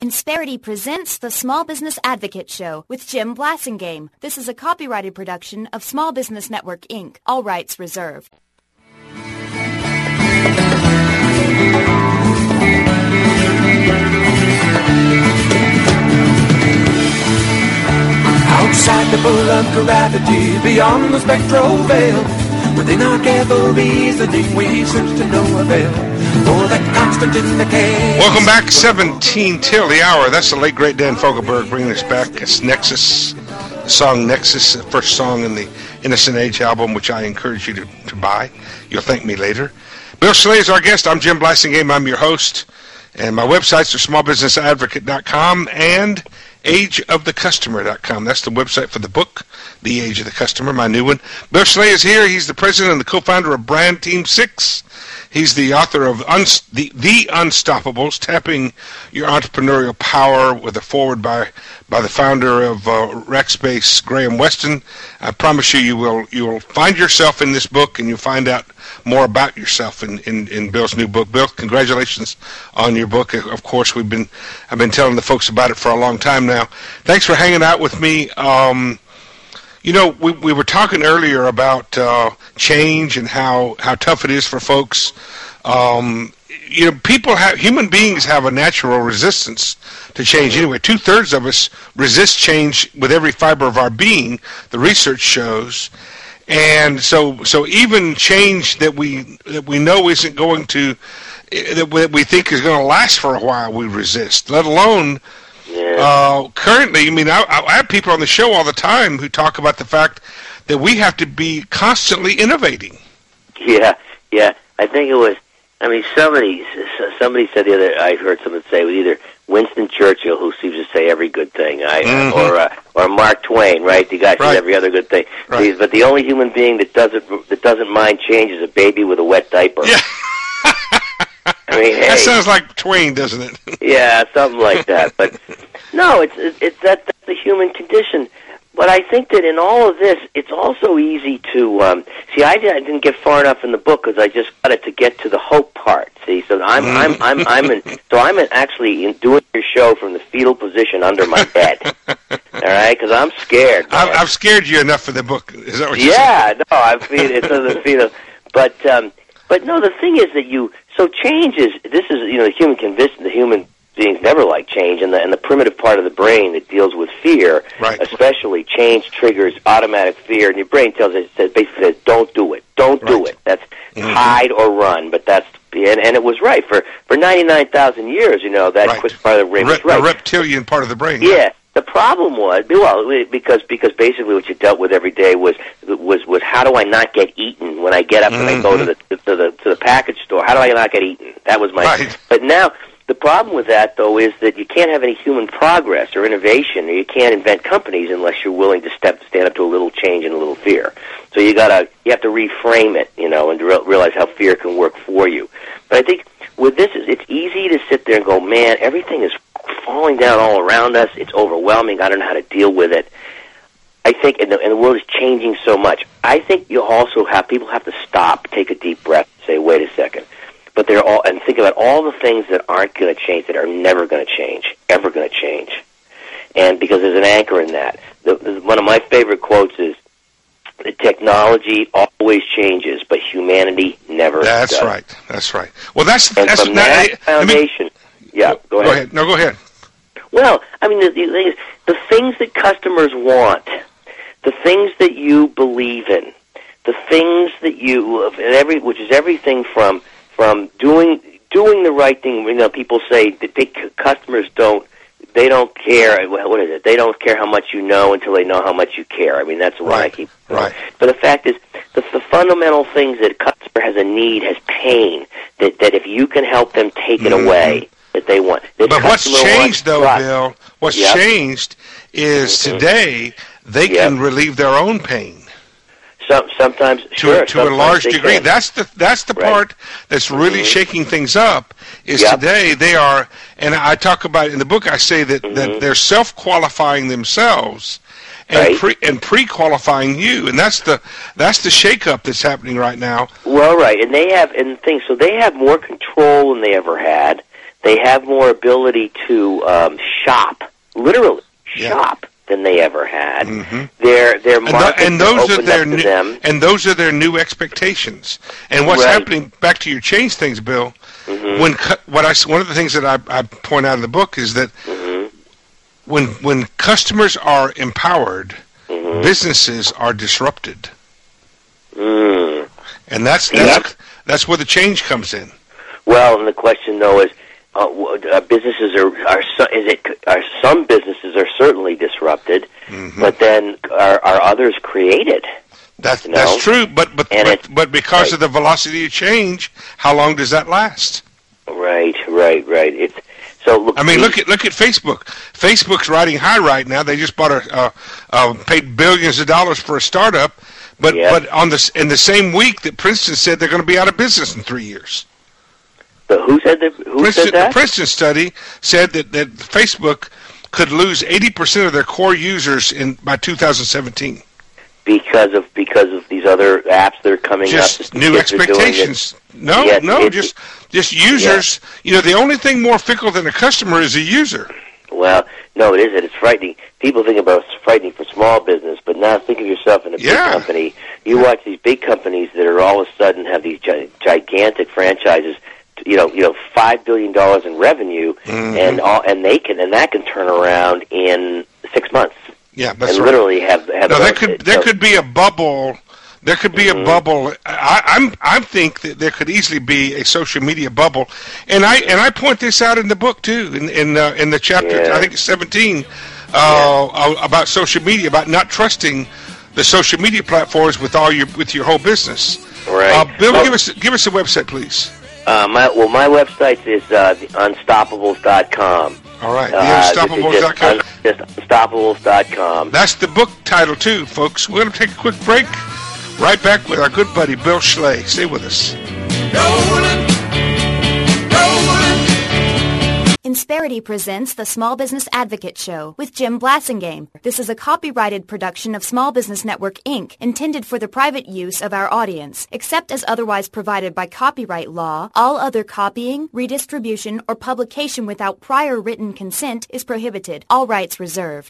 Insperity presents the Small Business Advocate Show with Jim Blasingame. This is a copyrighted production of Small Business Network, Inc. All rights reserved. Outside the pull of gravity, beyond the spectral veil, within our careful reasoning, we search to no avail for that constant in the cave. Welcome back, 17 till the hour. That's the late, great Dan Fogelberg bringing us back. It's Nexus, the song Nexus, the first song in the Innocent Age album, which I encourage you to buy. You'll thank me later. Bill Schley is our guest. I'm Jim Blasingame. I'm your host. And my websites are smallbusinessadvocate.com and ageofthecustomer.com. That's the website for the book, The Age of the Customer, my new one. Bill Schley is here. He's the president and the co-founder of Brand Team 6. He's the author of the Unstoppables, Tapping Your Entrepreneurial Power, with a foreword by the founder of Rackspace, Graham Weston. I promise you will find yourself in this book, and you'll find out more about yourself in Bill's new book. Bill, congratulations on your book. Of course, I've been telling the folks about it for a long time now. Thanks for hanging out with me. You know, we were talking earlier about change and how tough it is for folks. You know, human beings have a natural resistance to change anyway. 2/3 of us resist change with every fiber of our being, the research shows. And so even change that we know isn't going to, that we think is going to last for a while, we resist, let alone currently. I mean, I have people on the show all the time who talk about the fact that we have to be constantly innovating. Yeah. I think it was, somebody said the other, I heard someone say it was either Winston Churchill, who seems to say every good thing, or Mark Twain, right? The guy says every other good thing. Right. But the only human being that doesn't mind change is a baby with a wet diaper. Yeah. Hey. That sounds like Twain, doesn't it? Yeah, something like that. But no, that's the human condition. But I think that in all of this, it's also easy to see. I didn't get far enough in the book because I just got it to get to the hope part. See, so I'm actually doing your show from the fetal position under my bed. All right, because I'm scared. I've scared you enough for the book. Is that what you're saying? Yeah, no, I'm feeling the fetal. But no, the thing is that change is the human condition. The human beings never like change, and the primitive part of the brain that deals with fear, especially change, triggers automatic fear, and your brain basically says, don't do it, don't do it. That's hide or run. But that's and it was right for 99,000 years. That quick part of the brain was right. The reptilian part of the brain. Yeah. The problem was because basically what you dealt with every day was how do I not get eaten when I get up and I go to the package store? How do I not get eaten? That was my. Right. But now the problem with that though is that you can't have any human progress or innovation, or you can't invent companies unless you're willing to stand up to a little change and a little fear. So you have to reframe it, and realize how fear can work for you. But I think with this, it's easy to sit there and go, man, everything is falling down all around us. It's overwhelming. I don't know how to deal with it. I think, and the world is changing so much. I think you also people have to stop, take a deep breath, say, wait a second. But and think about all the things that aren't going to change, that are never going to change, ever going to change. And because there's an anchor in that. One of my favorite quotes is, the technology always changes, but humanity never does. That's right. Well, that's from that foundation. Go ahead. No, go ahead. Well, the thing is, the things that customers want, the things that you believe in, the things that which is everything from doing the right thing. People say that customers don't care. What is it? They don't care how much you know until they know how much you care. That's why I keep. Right. But the fact is, the fundamental things that a customer has a need, has pain, that if you can help them take it away, that they want. But what's changed, though, Bill? What's changed is today they can relieve their own pain. Sometimes, to a large degree. Can. That's the part that's really shaking things up. Is today they are, and I talk about it in the book. I say that they're self-qualifying themselves and pre-qualifying you, and that's the shake-up that's happening right now. Well, right, and they have more control than they ever had. They have more ability to shop, literally shop, than they ever had. Their markets are opened up to them. And those are their new expectations. And what's happening, back to your change things, Bill, one of the things that I point out in the book is that when customers are empowered, businesses are disrupted. And that's where the change comes in. Well, and the question though is, businesses are some businesses are certainly disrupted, but then are others created? That's true, but because of the velocity of change, how long does that last? Right. It's so. Look, look at Facebook. Facebook's riding high right now. They just bought paid billions of dollars for a startup, but in the same week that Princeton said they're going to be out of business in 3 years. But who said that? The Princeton study said that Facebook could lose 80% of their core users by 2017 because of these other apps that are coming up. Just new expectations. Just users. Yeah. The only thing more fickle than a customer is a user. Well, no, it isn't. It's frightening. People think about it's frightening for small business, but now think of yourself in a big company. You watch these big companies that are all of a sudden have these gigantic franchises. $5 billion in revenue, and that can turn around in 6 months. Yeah, that's and right. literally have. No, there could be a bubble. There could be a bubble. I think that there could easily be a social media bubble, and I point this out in the book too, in the chapter I think it's 17 about social media, about not trusting the social media platforms with your whole business. Right. Bill, give us a website, please. My website is unstoppables.com. All right, theunstoppables.com. Just unstoppables.com. That's the book title, too, folks. We're going to take a quick break. Right back with our good buddy, Bill Schley. Stay with us. Insperity presents the Small Business Advocate Show with Jim Blasingame. This is a copyrighted production of Small Business Network, Inc., intended for the private use of our audience. Except as otherwise provided by copyright law, all other copying, redistribution, or publication without prior written consent is prohibited. All rights reserved.